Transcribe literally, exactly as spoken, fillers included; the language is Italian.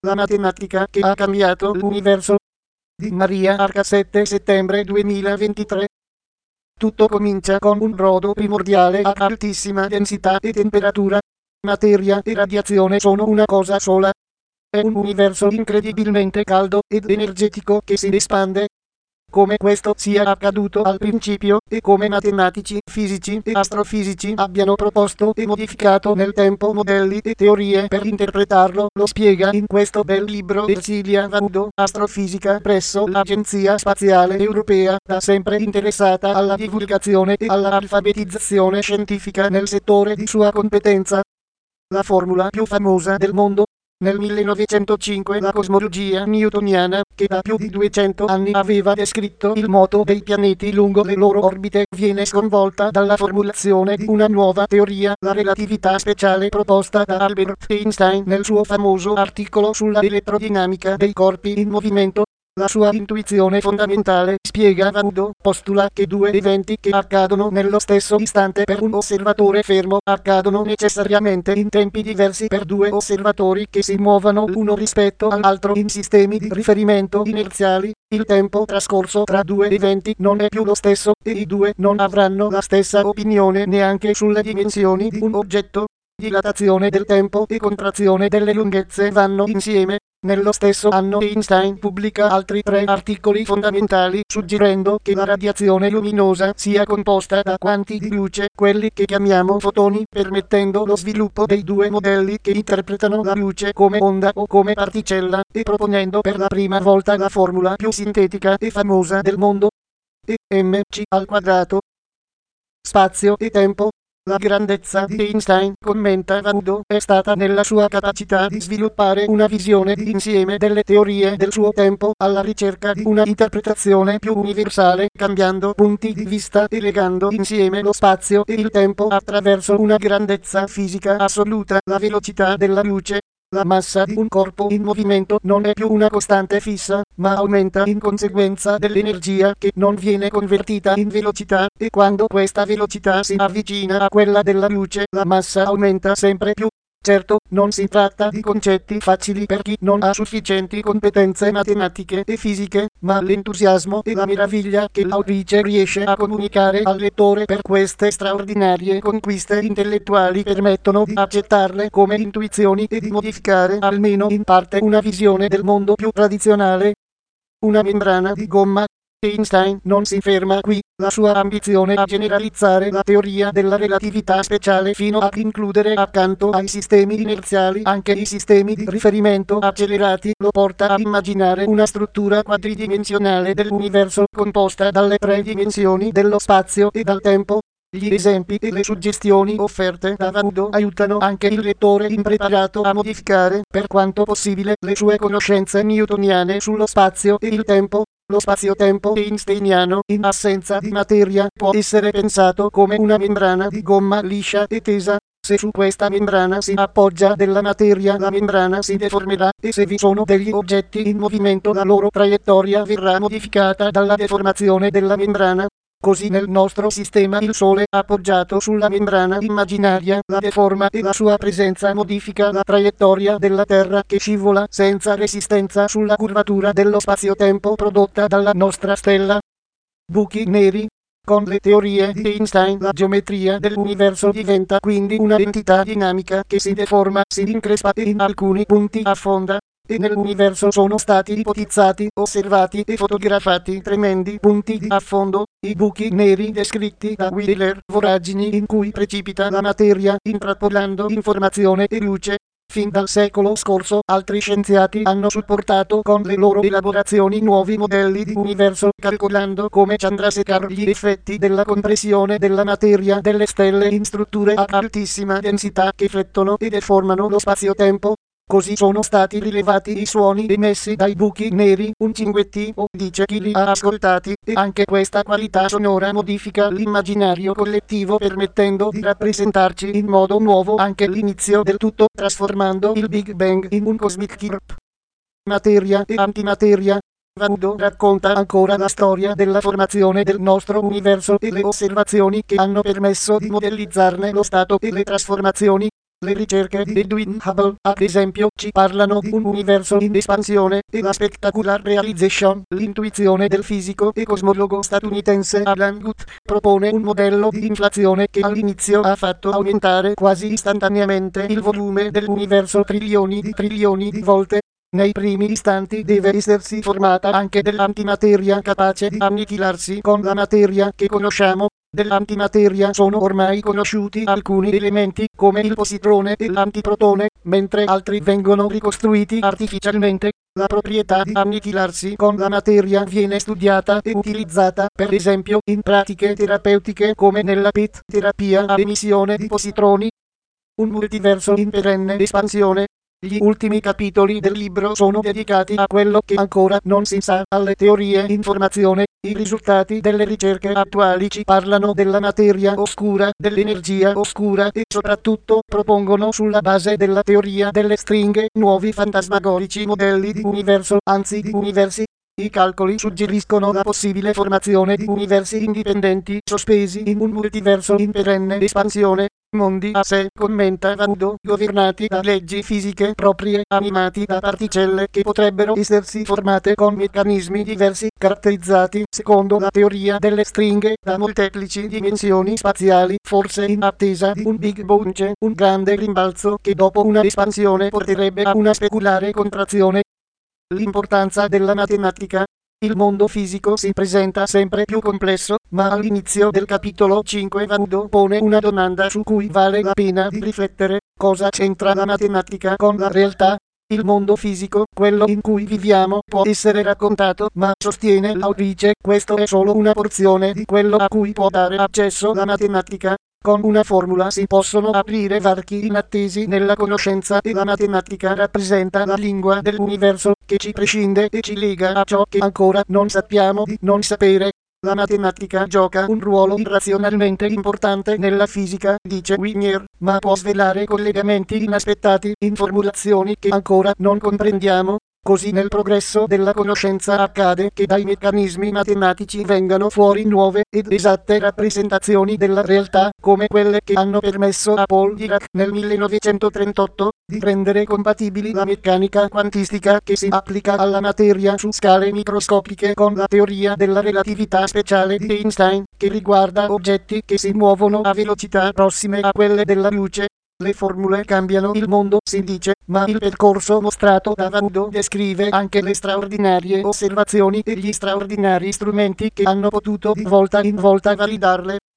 La matematica che ha cambiato l'universo. Di Maria Arca, sette settembre duemilaventitré. Tutto comincia con un brodo primordiale a altissima densità e temperatura. Materia e radiazione sono una cosa sola. È un universo incredibilmente caldo ed energetico che si espande. Come questo sia accaduto al principio, e come matematici, fisici e astrofisici abbiano proposto e modificato nel tempo modelli e teorie per interpretarlo, lo spiega in questo bel libro Ersilia Varudo, astrofisica presso l'Agenzia Spaziale Europea, da sempre interessata alla divulgazione e alla alfabetizzazione scientifica nel settore di sua competenza. La formula più famosa del mondo. Nel millenovecentocinque la cosmologia newtoniana, che da più di duecento anni aveva descritto il moto dei pianeti lungo le loro orbite, viene sconvolta dalla formulazione di una nuova teoria, la relatività speciale proposta da Albert Einstein nel suo famoso articolo sulla elettrodinamica dei corpi in movimento. La sua intuizione fondamentale, spiega Varudo, postula che due eventi che accadono nello stesso istante per un osservatore fermo accadono necessariamente in tempi diversi per due osservatori che si muovono l'uno rispetto all'altro in sistemi di riferimento inerziali. Il tempo trascorso tra due eventi non è più lo stesso, e i due non avranno la stessa opinione neanche sulle dimensioni di un oggetto. Dilatazione del tempo e contrazione delle lunghezze vanno insieme. Nello stesso anno Einstein pubblica altri tre articoli fondamentali suggerendo che la radiazione luminosa sia composta da quanti di luce, quelli che chiamiamo fotoni, permettendo lo sviluppo dei due modelli che interpretano la luce come onda o come particella, e proponendo per la prima volta la formula più sintetica e famosa del mondo. E mc al quadrato. Spazio e tempo. La grandezza di Einstein, commenta Varudo, è stata nella sua capacità di sviluppare una visione di insieme delle teorie del suo tempo, alla ricerca di una interpretazione più universale, cambiando punti di vista e legando insieme lo spazio e il tempo attraverso una grandezza fisica assoluta, la velocità della luce. La massa di un corpo in movimento non è più una costante fissa, ma aumenta in conseguenza dell'energia che non viene convertita in velocità, e quando questa velocità si avvicina a quella della luce, la massa aumenta sempre più. Certo, non si tratta di concetti facili per chi non ha sufficienti competenze matematiche e fisiche, ma l'entusiasmo e la meraviglia che l'autrice riesce a comunicare al lettore per queste straordinarie conquiste intellettuali permettono di accettarle come intuizioni e di modificare almeno in parte una visione del mondo più tradizionale. Una membrana di gomma. Einstein non si ferma qui, la sua ambizione a generalizzare la teoria della relatività speciale fino ad includere accanto ai sistemi inerziali anche i sistemi di riferimento accelerati lo porta a immaginare una struttura quadridimensionale dell'universo composta dalle tre dimensioni dello spazio e dal tempo. Gli esempi e le suggestioni offerte da Varudo aiutano anche il lettore impreparato a modificare, per quanto possibile, le sue conoscenze newtoniane sullo spazio e il tempo. Lo spazio-tempo einsteiniano, in assenza di materia, può essere pensato come una membrana di gomma liscia e tesa. Se su questa membrana si appoggia della materia, la membrana si deformerà, e se vi sono degli oggetti in movimento, la loro traiettoria verrà modificata dalla deformazione della membrana. Così nel nostro sistema il Sole, appoggiato sulla membrana immaginaria, la deforma e la sua presenza modifica la traiettoria della Terra che scivola senza resistenza sulla curvatura dello spazio-tempo prodotta dalla nostra stella. Buchi neri. Con le teorie di Einstein la geometria dell'universo diventa quindi una entità dinamica che si deforma, si increspa e in alcuni punti affonda. E nell'universo sono stati ipotizzati, osservati e fotografati tremendi punti di affondo, i buchi neri descritti da Wheeler, voragini in cui precipita la materia, intrappolando informazione e luce. Fin dal secolo scorso altri scienziati hanno supportato con le loro elaborazioni nuovi modelli di universo, calcolando come Chandrasekhar gli effetti della compressione della materia delle stelle in strutture ad altissima densità che flettono e deformano lo spazio-tempo. Così sono stati rilevati i suoni emessi dai buchi neri, un cinguettio dice chi li ha ascoltati, e anche questa qualità sonora modifica l'immaginario collettivo permettendo di rappresentarci in modo nuovo anche l'inizio del tutto, trasformando il Big Bang in un cosmic chirp. Materia e antimateria. Varudo racconta ancora la storia della formazione del nostro universo e le osservazioni che hanno permesso di modellizzarne lo stato e le trasformazioni. Le ricerche di Edwin Hubble, ad esempio, ci parlano di un universo in espansione e la spectacular realization, l'intuizione del fisico e cosmologo statunitense Alan Guth, propone un modello di inflazione che all'inizio ha fatto aumentare quasi istantaneamente il volume dell'universo trilioni di trilioni di volte. Nei primi istanti deve essersi formata anche dell'antimateria capace di annichilarsi con la materia che conosciamo. Dell'antimateria sono ormai conosciuti alcuni elementi come il positrone e l'antiprotone, mentre altri vengono ricostruiti artificialmente. La proprietà di annichilarsi con la materia viene studiata e utilizzata, per esempio, in pratiche terapeutiche come nella P E T terapia ad emissione di positroni. Un multiverso in perenne espansione. Gli ultimi capitoli del libro sono dedicati a quello che ancora non si sa, alle teorie in formazione. I risultati delle ricerche attuali ci parlano della materia oscura, dell'energia oscura e soprattutto propongono sulla base della teoria delle stringhe nuovi fantasmagorici modelli di universo, anzi di universi. I calcoli suggeriscono la possibile formazione di universi indipendenti sospesi in un multiverso in perenne espansione. Mondi a sé, commenta Vanudo, governati da leggi fisiche proprie, animati da particelle che potrebbero essersi formate con meccanismi diversi, caratterizzati, secondo la teoria delle stringhe, da molteplici dimensioni spaziali, forse in attesa di un Big Bunch, un grande rimbalzo che dopo una espansione porterebbe a una speculare contrazione. L'importanza della matematica. Il mondo fisico si presenta sempre più complesso, ma all'inizio del capitolo cinque Vanudo pone una domanda su cui vale la pena di riflettere: cosa c'entra la matematica con la realtà? Il mondo fisico, quello in cui viviamo, può essere raccontato, ma sostiene l'autrice, questo è solo una porzione di quello a cui può dare accesso la matematica. Con una formula si possono aprire varchi inattesi nella conoscenza e la matematica rappresenta la lingua dell'universo che ci prescinde e ci lega a ciò che ancora non sappiamo di non sapere. La matematica gioca un ruolo irrazionalmente importante nella fisica, dice Wigner, ma può svelare collegamenti inaspettati in formulazioni che ancora non comprendiamo. Così nel progresso della conoscenza accade che dai meccanismi matematici vengano fuori nuove ed esatte rappresentazioni della realtà, come quelle che hanno permesso a Paul Dirac nel millenovecentotrentotto di rendere compatibili la meccanica quantistica che si applica alla materia su scale microscopiche con la teoria della relatività speciale di Einstein, che riguarda oggetti che si muovono a velocità prossime a quelle della luce. Le formule cambiano il mondo, si dice, ma il percorso mostrato da Vanudo descrive anche le straordinarie osservazioni e gli straordinari strumenti che hanno potuto di volta in volta validarle.